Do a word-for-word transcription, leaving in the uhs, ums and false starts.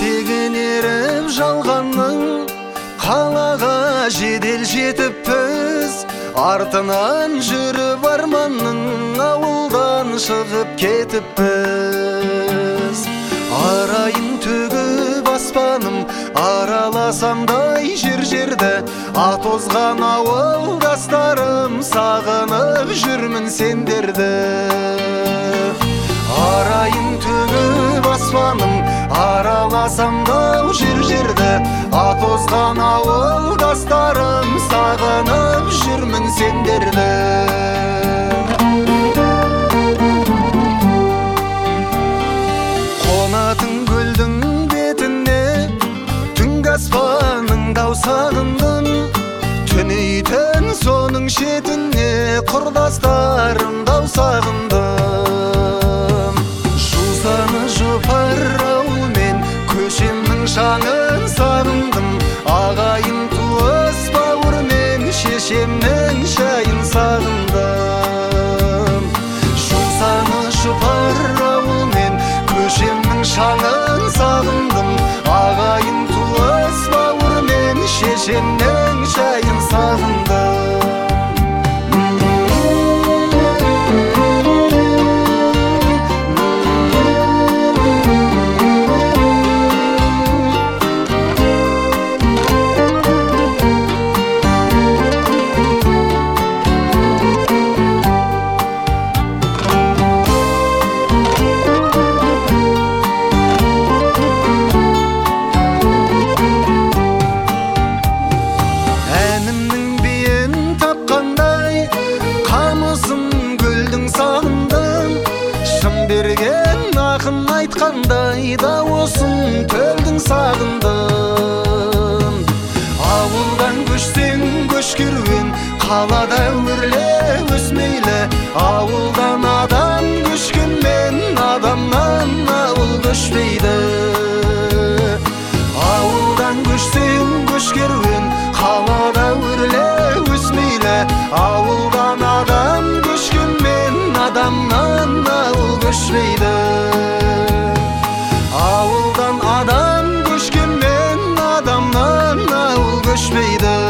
ертеген еріп жалғанның қалаға жедел жетіппіз, артынан жүріп арманның ауылдан шығып кетіппіз. Арайын төгіп аспаным, араласамдай жер-жерді, атозған ауылдастарым, сағынып жүрмін сендерді. Арайын төгіп аспаным, араласамдай жер-жерді, атозған ауылдастарым, сағынып жүрмін сендерді. Қонатын гүлдің бетіне түнгі аспанның даусағындың, түнейтін соның шетіне құрдастарым даусағындым. Жусаны жұпар ауылмен көшемнің шаңын сағындым, ағайын туыс бауырмен шешемнің шайын сағындым. Жусаны жұпар ауылмен көшемнің шаңын сағындым, ағайын туыс бауырмен шешемнің шайын сағындым. Берген ақын айтқандай дауысын төлдің сағындым. Ауылдан көшсең көш керуен, қалада өрле өсмейлі. Ауылдан адам көшкенмен, адамнан ауыл көшпейді. Ауылдан көшсең көш керуен, қалада өрле өсмейлі. Ауылдан адам көшкенмен, адамнан ауыл көшпейді. Ауылдан адам көшкенмен, адамнан ауыл көшпейді.